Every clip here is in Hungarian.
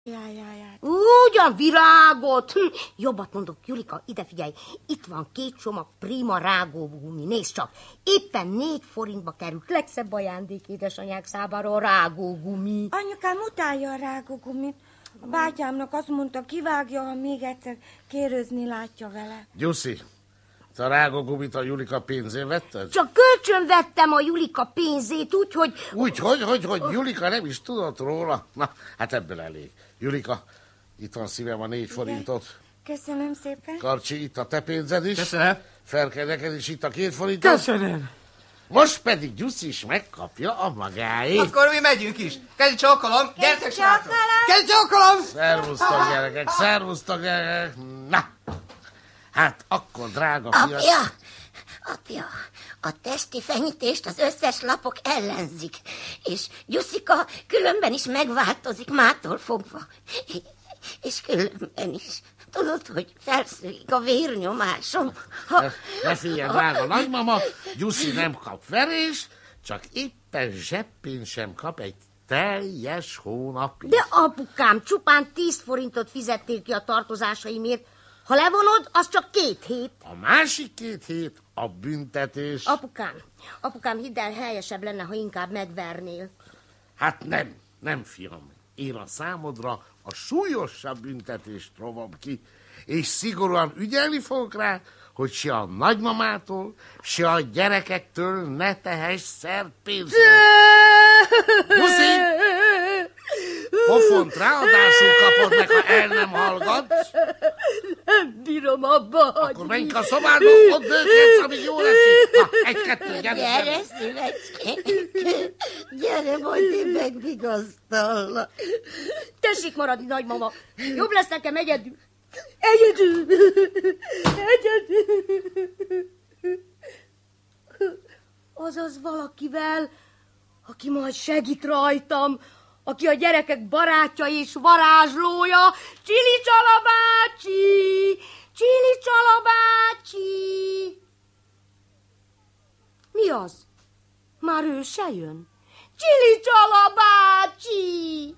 Jaj. Ugyan virágot. Jobbat mondok, Julika, ide figyelj. Itt van 2 csomag prima rágógumi. Nézd csak. Éppen 4 forintba került. Legszebb ajándék édesanyák számára a rágógumi. Anyukám utálja a rágógumit. A bátyámnak azt mondta, kivágja, ha még egyszer kérőzni látja vele. Gyuszi, te a rágógumit a Julika pénzén vetted? Csak kölcsön vettem a Julika pénzét, úgyhogy... Hogy Julika nem is tudott róla? Na, hát ebből elég. Julika, itt van szívem a 4 forintot. Köszönöm szépen. Karcsi, itt a te pénzed is. Köszönöm. Ferke, neked is itt a 2 forintot. Köszönöm. Most pedig Gyuszi is megkapja a magáét. Akkor mi megyünk is. Kezi csókolom. Gyertek, srácok. Kezi csókolom. Szervusztok, gyerekek. Na, hát akkor, drága fiam. Apja, a testi fenyítést az összes lapok ellenzik, és Gyuszika különben is megváltozik mától fogva. És különben is. Tudod, hogy felszűnik a vérnyomásom. Ne figyelj, drága nagymama, Gyuszi nem kap verés, csak éppen zseppén sem kap egy teljes hónapig. De apukám, csupán 10 forintot fizettél ki a tartozásaimért. Ha levonod, az csak 2 hét. A másik 2 hét a büntetés. Apukám, hidd el, helyesebb lenne, ha inkább megvernél. Hát nem, fiam. Én a számodra a súlyosabb büntetést rovom ki, és szigorúan ügyelni fogok rá, hogy se a nagymamától, se a gyerekektől ne tehess szert pénzre. Gyuszi! Pofont ráadásul kapod meg, ha el nem hallgatsz. Nem bírom abba hagyni. Akkor menj a szobádba, ott dőkedsz, amíg jól esik. Na, 1-2, gyere. Gyere, szívecském. Gyere, majd én megvigasztallak. Tessék maradni, nagymama. Jobb lesz nekem egyedül. Azaz valakivel, aki majd segít rajtam, aki a gyerekek barátja és varázslója, Csili-Csala bácsi! Csili-Csala bácsi! Mi az? Már ő se jön? Csili-Csala bácsi!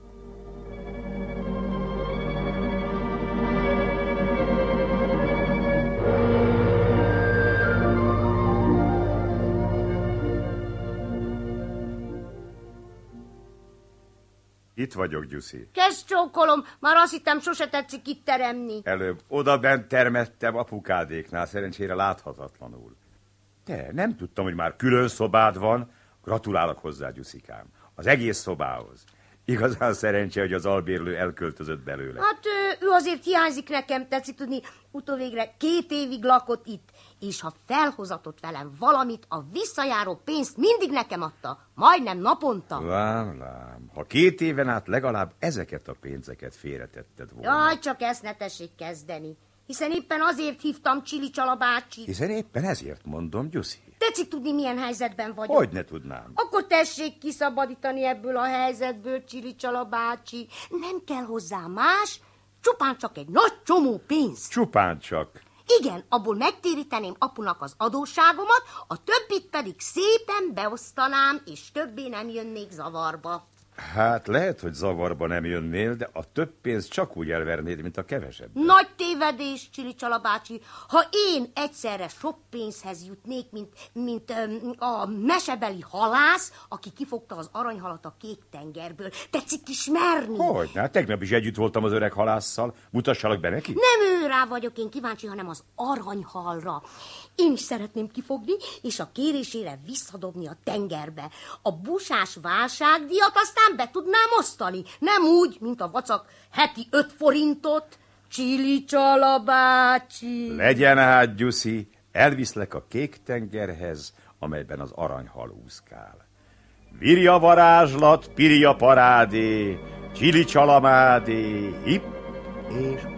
Itt vagyok, Gyuszi. Kezd csókolom, már azt hittem, sose tetszik itt teremni. Előbb odabent termettem apukádéknál, szerencsére láthatatlanul. De nem tudtam, hogy már külön szobád van. Gratulálok hozzá, Gyuszikám. Az egész szobához. Igazán szerencse, hogy az albérlő elköltözött belőle. Hát ő azért hiányzik nekem, tetszik tudni, utóvégre 2 évig lakott itt, és ha felhozatott velem valamit, a visszajáró pénzt mindig nekem adta, majdnem naponta. Lám, ha 2 éven át legalább ezeket a pénzeket félretetted volna. Jaj, csak ezt ne tessék kezdeni, hiszen éppen azért hívtam Csili-Csala bácsit. Hiszen éppen ezért mondom, Gyuszi. Tetszik tudni, milyen helyzetben vagyok. Hogy ne tudnám? Akkor tessék kiszabadítani ebből a helyzetből, Csili-Csala bácsi. Nem kell hozzá más, csupán csak egy nagy csomó pénz. Csupán csak. Igen, abból megtéríteném apunak az adósságomat, a többit pedig szépen beosztanám, és többé nem jönnék zavarba. Hát lehet, hogy zavarba nem jönnél, de a több pénzt csak úgy elvernéd, mint a kevesebb. Nagy tévedés, Csili-Csala bácsi. Ha én egyszerre sok pénzhez jutnék, mint a mesebeli halász, aki kifogta az aranyhalat a kék tengerből. Tetszik ismerni? Hogy? Hát tegnap is együtt voltam az öreg halásszal. Mutassalak be neki? Nem ő rá vagyok én kíváncsi, hanem az aranyhalra. Én is szeretném kifogni, és a kérésére visszadobni a tengerbe. A busás válságdíjat aztán be tudnám osztani. Nem úgy, mint a vacak heti 5 forintot. Csili-Csala bácsi. Legyen hát, Gyuszi, elviszlek a kék tengerhez, amelyben az aranyhal úszkál. Virja varázslat, pirja parádé, Csili-Csala mádé, hipp és hopp.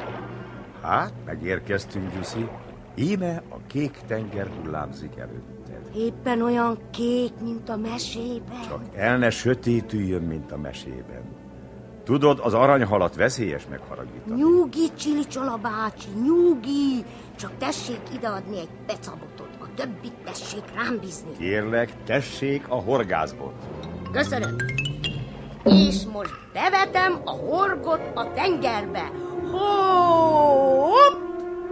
Hát, megérkeztünk, Gyuszi. Íme a kék tenger hullámzik előtte. neked. Éppen olyan kék, mint a mesében. Csak el ne sötétüljön, mint a mesében. Tudod, az aranyhalat veszélyes megharagítani. Nyugi, Csilicsala bácsi, nyugi! Csak tessék ideadni egy pecabotot, a többit tessék rám bízni. Kérlek, tessék a horgászbot. Köszönöm. És most bevetem a horgot a tengerbe. Hopp!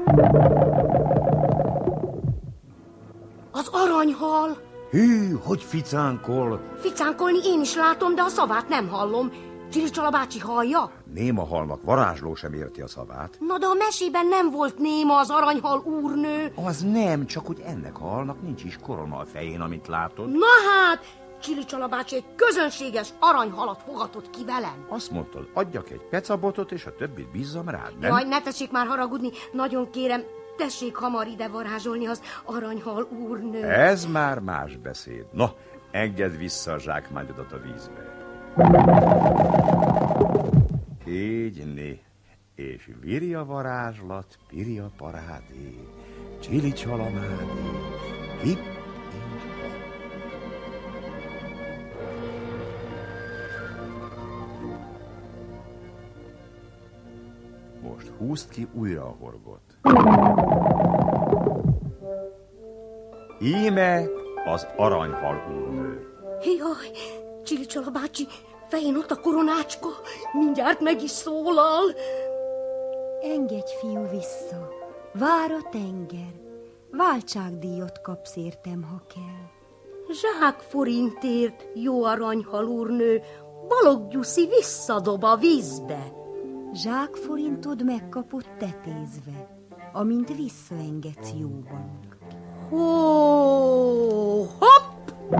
Az aranyhal. Hű, hogy ficánkol. Ficánkolni én is látom, de a szavát nem hallom. Csilicsala bácsi hallja? Néma halnak varázsló sem érti a szavát. Na de a mesében nem volt néma az aranyhal úrnő. Az nem, csak hogy ennek a halnak nincs is korona a fején, amit látod. Na hát, Csilicsala bácsi egy közönséges aranyhalat fogatott ki velem. Azt mondtad, adjak egy pecabotot, és a többit bízzam rád, nem? Jaj, ne tessék már haragudni, nagyon kérem, tessék hamar ide varázsolni az aranyhal úrnő. Ez már más beszéd. Na, engedd vissza a zsákmányodat a vízbe. Így né, és viri a varázslat, piri a parádé, csili-csalamádé, hip. Most húzd ki újra a horgot. Íme az aranyhal úrnő. Jaj, Csilicsala bácsi, fején ott a koronácska, mindjárt meg is szólal. Engedj, fiú, vissza. Vár a tenger. Váltságdíjat kapsz értem, ha kell. Zsákforintért, jó aranyhal úrnő, Balogh Gyuszi visszadob a vízbe. Zsákforintod megkapott tetézve, amint visszaengedsz, jó Balogh. Hopp!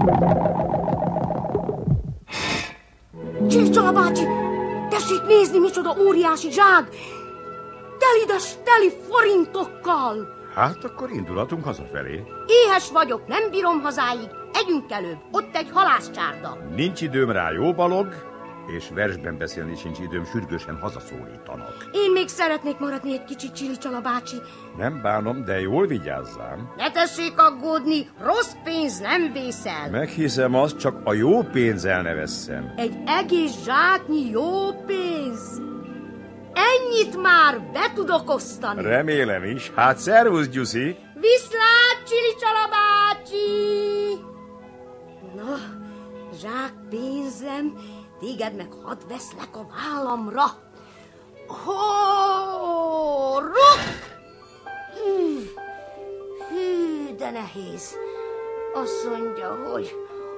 Csilicsala bácsi, tessék nézni, micsoda óriási zsák! Teli forintokkal! Hát akkor indulatunk hazafelé. Éhes vagyok, nem bírom hazáig, együnk előbb, ott egy halászcsárda. Nincs időm rá, jó Balogh, és versben beszélni sincs időm, sürgősen hazaszólítanak. Én még szeretnék maradni egy kicsit, Csilicsala bácsi. Nem bánom, de jól vigyázzám. Ne tessék aggódni, rossz pénz nem vészel. Meghiszem azt, csak a jó pénz el ne vesszem. Egy egész zsáknyi jó pénz. Ennyit már be tudok osztani. Remélem is. Hát szervusz, Gyuszi. Viszlát, Csilicsala bácsi! Na, zsák pénzem, téged meg hadd veszlek a vállamra. Ruk! Hű, de nehéz. Azt mondja, hogy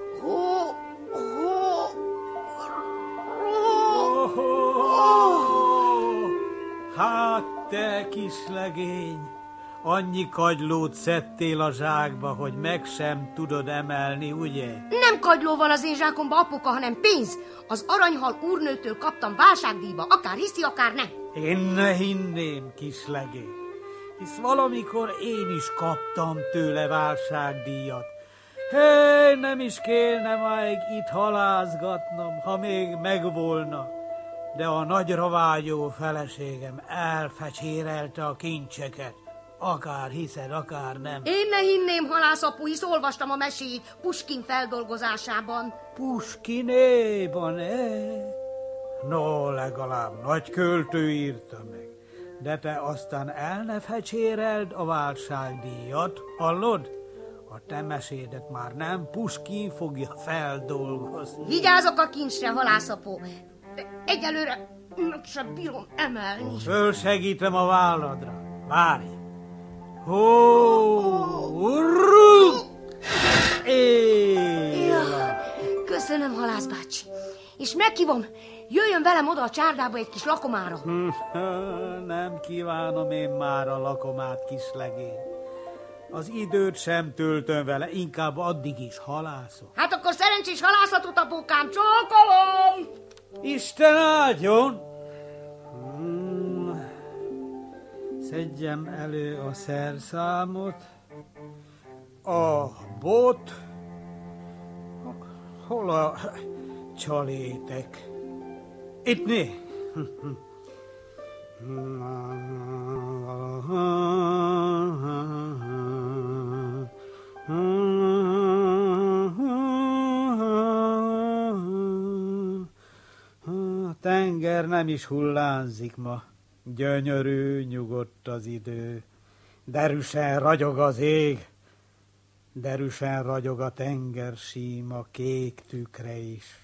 Hát te kislegény, annyi kagylót szedtél a zsákba, hogy meg sem tudod emelni, ugye? Nem kagyló van az én zsákomba, apuka, hanem pénz. Az aranyhal úrnőtől kaptam váltságdíjba, akár hiszi, akár nem. Én ne hinném, kislegény, hisz valamikor én is kaptam tőle váltságdíjat. Hé, nem is kérne még itt halázgatnom, ha még megvolna. De a nagyra vágyó feleségem elfecsérelte a kincseket. Akár hiszed, akár nem. Én ne hinném, halászapu, hisz olvastam a meséit Puskin feldolgozásában. Puskinéban, No, legalább nagy költő írta meg. De te aztán el ne fecséreld a váltságdíjat, hallod? A te mesédet már nem Puskin fogja feldolgozni. Vigyázok a kincsre, halászapó. Egyelőre meg sem bírom emelni. Fölsegítem a válladra. Várj! Köszönöm, halászbácsi. És meghívom, jöjjön velem oda a csárdába egy kis lakomára. Nem kívánom én már a lakomát, kislegény. Az időt sem töltöm vele, inkább addig is halászok. Hát akkor szerencsés halászatot, apukám, csókolom! Isten áldjon! Szedjem elő a szerszámot, a bot, hol a csalétek? Itt né? tenger nem is hullánzik ma. Gyönyörű, nyugodt az idő. Derűsen ragyog az ég. Derűsen ragyog a tenger síma kék tükre is.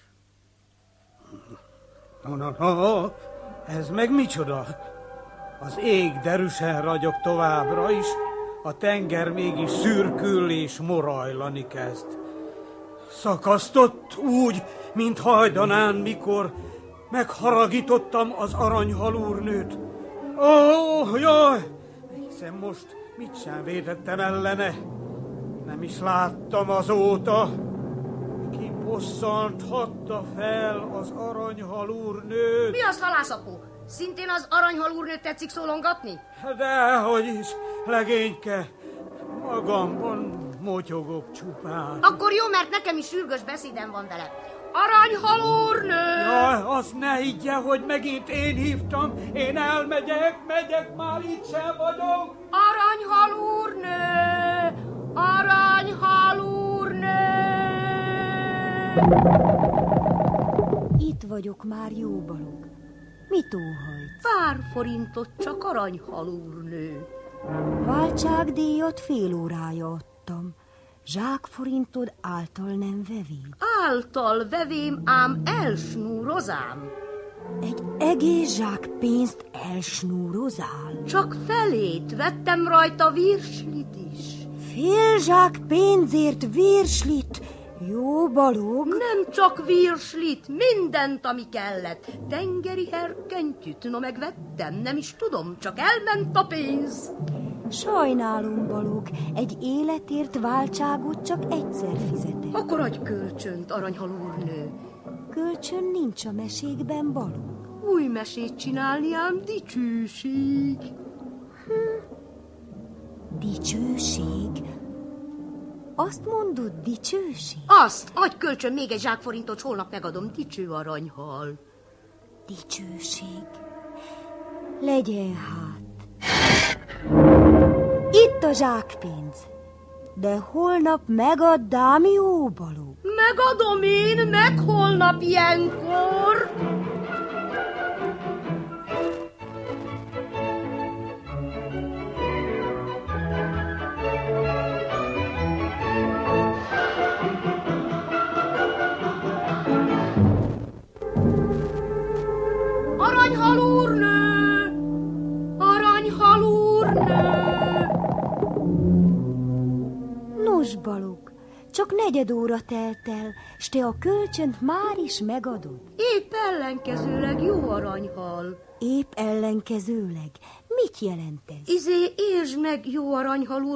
No, ez meg micsoda? Az ég derűsen ragyog továbbra is, a tenger mégis szürkül és morajlani kezd. Szakasztott úgy, mint hajdanán, mikor megharagítottam az aranyhal úrnőt. Jaj! Hiszen most mit sem védettem ellene. Nem is láttam azóta. Ki bosszanthatta fel az aranyhal úrnőt? Mi az, halászapu? Szintén az aranyhal úrnőt tetszik szólongatni? Dehogy is, legényke. Magamban motyogok csupán. Akkor jó, mert nekem is sürgős beszédem van vele. Aranyhal úrnő! Jaj, azt ne higgye, hogy megint én hívtam. Én megyek, már itt sem vagyok. Aranyhal úrnő! Aranyhal úrnő! Itt vagyok már, jó balog. Mit óhajtsz? Pár forintot csak, aranyhal úrnő. Váltságdíjat fél órája adtam. Zsákforintod által nem vevéd. Által vevém, ám elsnúrozám. Egy egész zsák pénzt elsnúrozál? Csak felét vettem rajta virslit is. Fél zsák pénzért virslit? Jó balog. Nem csak virslit, mindent, ami kellett. Tengeri herkentyűt, no megvettem, nem is tudom, csak elment a pénz. Sajnálom, balog, egy életért váltságot csak egyszer fizetek. Akkor adj kölcsönt, aranyhal úrnő. Kölcsön nincs a mesékben, balog. Új mesét csinálni, ám dicsőség. Dicsőség? Azt mondod, dicsőség? Azt, adj kölcsön még egy zsákforintot, holnap megadom, dicső aranyhal. Dicsőség. Legyen hát. Itt a zsákpénz. De holnap megadd, ám jó balog. Megadom én, meg holnap ilyenkor. Aranyhal úrnő! Aranyhal úrnő! Nos, balog, csak 4 óra telt el, s te a kölcsönt már is megadod. Épp ellenkezőleg, jó aranyhal. Épp ellenkezőleg. Mit jelent ez? Értsd meg, jó aranyhal úr,